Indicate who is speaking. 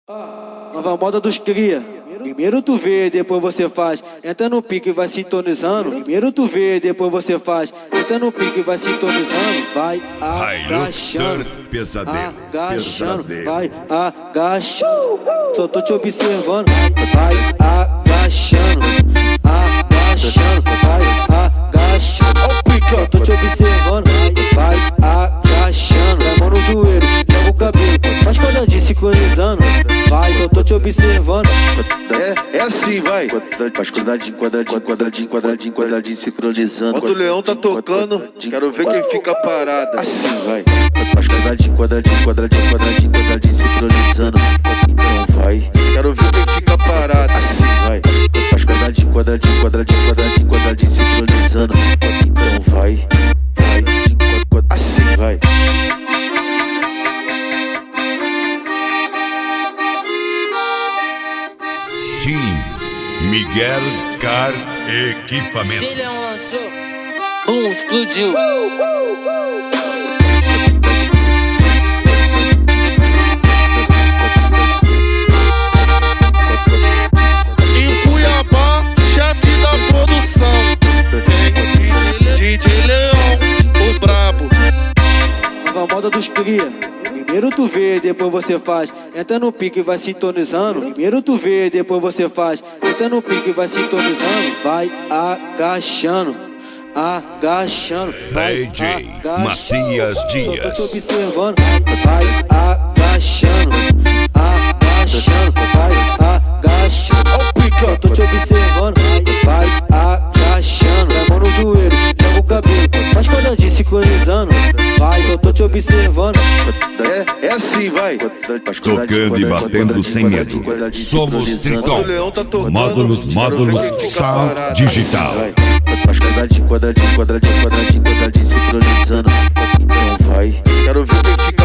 Speaker 1: Nova moda dos cria. Primeiro tu vê, depois você faz. Entra no pique e vai sintonizando. Primeiro tu vê, depois você faz. Entra no pique e vai sintonizando. Vai agachando, agachando, vai agachando. Só tô te observando. Vai agachando, agachando, vai agachando. Só tô te observando. Vai agachando, a mão no joelho, joga o cabelo, faz quadradinho sincronizando. Vai, eu tô te observando.
Speaker 2: É assim, vai. Faz quadradinho, quadradinho, quadradinho, quadradinho, quadradinho sincronizando. Quando o leão tá tocando, quero ver quem fica parada. Assim, vai. Faz quadradinho, quadradinho, quadradinho, quadradinho, quadradinho sincronizando. Então vai. Quero ver quem fica parada. Assim, vai. Faz quadradinho, quadradinho, quadradinho, quadradinho, quadradinho sincronizando. Então vai. Assim, vai.
Speaker 3: Team Miguel Car Equipamentos.
Speaker 4: Filhão lançou, explodiu.
Speaker 5: Em Cuiabá, chefe da produção, DJ Leão, o brabo.
Speaker 1: Nova moda dos cria. Primeiro tu vê, depois você faz. Entra no pique e vai sintonizando. Primeiro tu vê, depois você faz. Entra no pique e vai sintonizando. Vai agachando, agachando.
Speaker 3: DJ Matias Dias.
Speaker 1: Só tô te observando. Vai agachando, agachando, vai agachando. Só tô te observando. Vai agachando, a mão no joelho, joga o cabelo, faz quadradinho sincronizando. Vai, eu tô te observando.
Speaker 2: É assim, vai.
Speaker 3: Tocando e batendo sem medo. Somos Triton. Módulos Sound Digital.
Speaker 2: Faz quadradinho, quadradinho, quadradinho, quadradinho, quadradinho sincronizando. Então vai. Quero ver quem fica